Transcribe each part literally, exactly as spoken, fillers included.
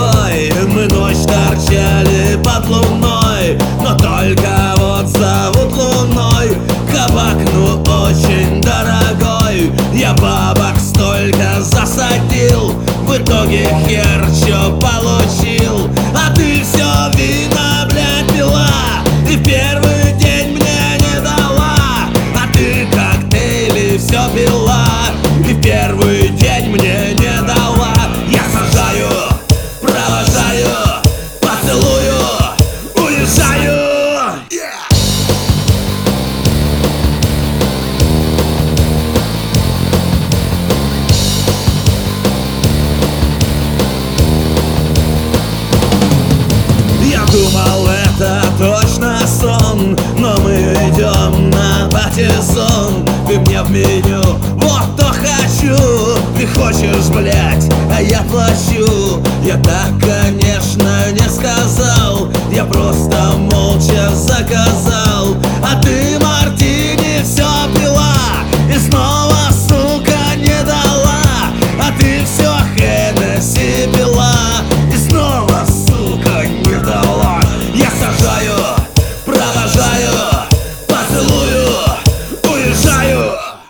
тобой мы ночь торчали под луной, но только вот зовут луной. Кабак, ну очень дорогой, я бабок столько засадил, в итоге хер чё получил. А ты все вина, блядь, пила, и в первый день мне не дала. А ты коктейли все пила, и в первый день мне не дала. Я сажаю, провожаю, поцелую, уезжаю. Думал, это точно сон, но мы идем на патиссон. Ты мне в меню, вот то хочу. Ты хочешь, блять, а я плачу. Я так, конечно, не сказал, я просто молча заказал. А ты мартини все пила и снова, сука, не дала. А ты все Хеннесси пила и снова, сука, не дала. Я сажаю, провожаю, поцелую, уезжаю.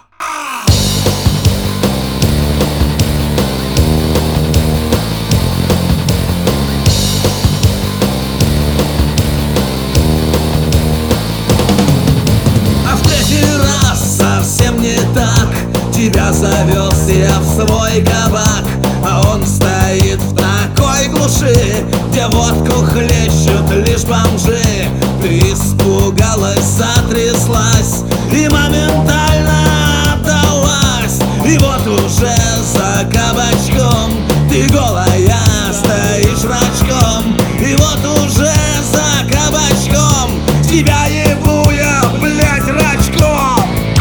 А в третий раз совсем не так. Тебя завез я в свой кабак, а он стоит в такой глуши, где водку хлещут лишь бомжи. Ты испугалась, затряслась и моментально отдалась. И вот уже за кабачком ты голая стоишь рачком. И вот уже за кабачком тебя ебу я, блять, рачком.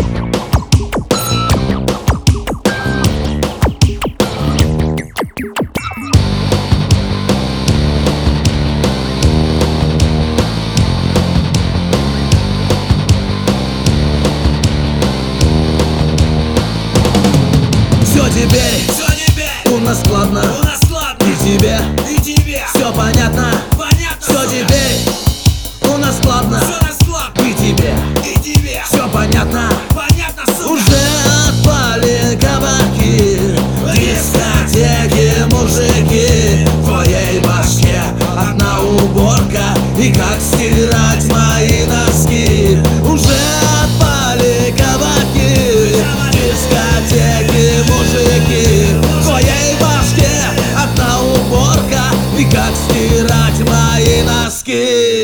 Все теперь, Все теперь у нас складно, у нас складно, и тебе, и тебе все понятно. понятно. Все теперь, у нас складно, Все нас складно, и тебе, и тебе все понятно. понятно, сука. Уже отпали кабаки, дискотеки, мужики. В твоей башке одна уборка, и как стирать мои носки. Уже отпали кабаки, дискотеки, мужики. В твоей башке одна уборка, и как стирать мои носки.